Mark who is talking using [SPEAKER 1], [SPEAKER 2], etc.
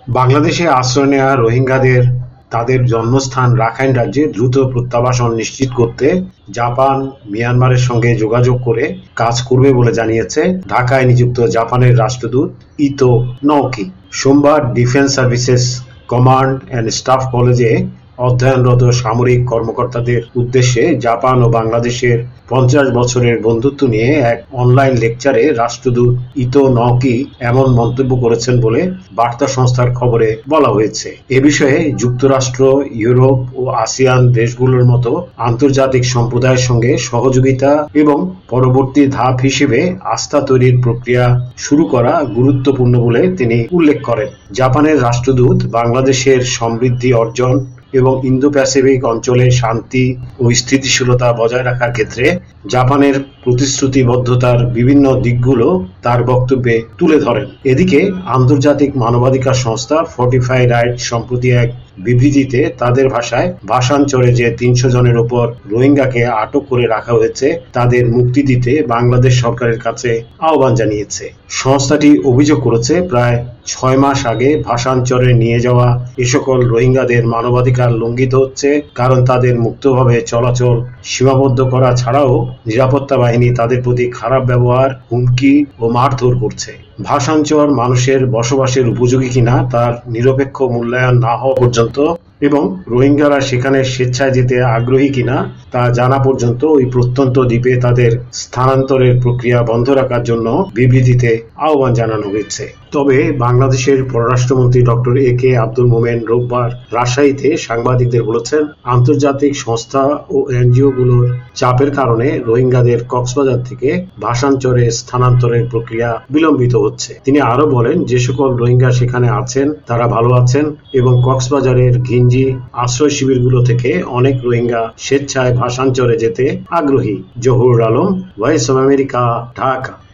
[SPEAKER 1] বাংলাদেশে আশ্রয় নেওয়া রোহিঙ্গাদের তাদের জন্মস্থান রাখাইন রাজ্যে দ্রুত প্রত্যাবাসন নিশ্চিত করতে জাপান মিয়ানমারের সঙ্গে যোগাযোগ করে কাজ করবে বলে জানিয়েছে ঢাকায় নিযুক্ত জাপানের রাষ্ট্রদূত ইতো নওকি। সোমবার defence services command and staff কলেজে অধ্যয়নরত সামরিক কর্মকর্তাদের উদ্দেশ্যে জাপান ও বাংলাদেশের 50 বছরের বন্ধুত্ব নিয়ে এক অনলাইন লেকচারে রাষ্ট্রদূত ইতো নওকি এমন মন্তব্য করেছেন বলে বার্তা সংস্থার খবরে বলা হয়েছে। এ বিষয়ে যুক্তরাষ্ট্র, ইউরোপ ও আসিয়ান দেশগুলোর মতো আন্তর্জাতিক সম্প্রদায়ের সঙ্গে সহযোগিতা এবং পরবর্তী ধাপ হিসেবে আস্থা তৈরির প্রক্রিয়া শুরু করা গুরুত্বপূর্ণ বলে তিনি উল্লেখ করেন। জাপানের রাষ্ট্রদূত বাংলাদেশের সমৃদ্ধি অর্জন এবং ইন্দো প্যাসিফিক অঞ্চলে শান্তি ও স্থিতিশীলতা বজায় রাখার ক্ষেত্রে জাপানের প্রতিশ্রুতিবদ্ধতার বিভিন্ন দিকগুলো তার বক্তব্যে তুলে ধরেন। এদিকে আন্তর্জাতিক মানবাধিকার সংস্থা ফর্টিফাই রাইট সম্প্রতি এক বিবৃতিতে তাদের ভাষায় ভাষান্তরে যে 300 জনের ওপর রোহিঙ্গাকে আটক করে রাখা হয়েছে তাদের মুক্তি দিতে বাংলাদেশ সরকারের কাছে আহ্বান জানিয়েছে। সংস্থাটি অভিযোগ করেছে প্রায় 6 মাস আগে ভাষান্তরে নিয়ে যাওয়া এ সকল রোহিঙ্গাদের মানবাধিকার লঙ্ঘিত হচ্ছে, কারণ তাদের মুক্তভাবে চলাচল সীমাবদ্ধ করা ছাড়াও নিরাপত্তা বাহিনী তাদের প্রতি খারাপ ব্যবহার, হুমকি ও মারধর করছে। ভাষান্তর মানুষের বসবাসের উপযোগী কিনা তার নিরপেক্ষ মূল্যায়ন না হওয়া পর্যন্ত এবং রোহিঙ্গারা সেখানে স্বেচ্ছায় যেতে আগ্রহী কিনা তা জানা পর্যন্ত ওই প্রত্যন্ত দ্বীপে তাদের স্থানান্তরের প্রক্রিয়া বন্ধ রাখার জন্য বিবৃতিতে আহ্বান জানানো হয়েছে। তবে বাংলাদেশের পররাষ্ট্রমন্ত্রী ডক্টর এ.কে আব্দুল মোমেন রোববার রাজশাহীতে সাংবাদিকদের বলেছেন, আন্তর্জাতিক সংস্থা ও এনজিওগুলোর চাপের কারণে রোহিঙ্গাদের কক্সবাজার থেকে ভাষান্তরে স্থানান্তরের প্রক্রিয়া বিলম্বিত হচ্ছে। তিনি আরো বলেন, যে সকল রোহিঙ্গা সেখানে আছেন তারা ভালো আছেন এবং কক্সবাজারের ঘিঞ্জি আশ্রয় শিবিরগুলো থেকে অনেক রোহিঙ্গা স্বেচ্ছায় ভাষান্তরে যেতে আগ্রহী। Zahurul Alam, voice of America, Dhaka.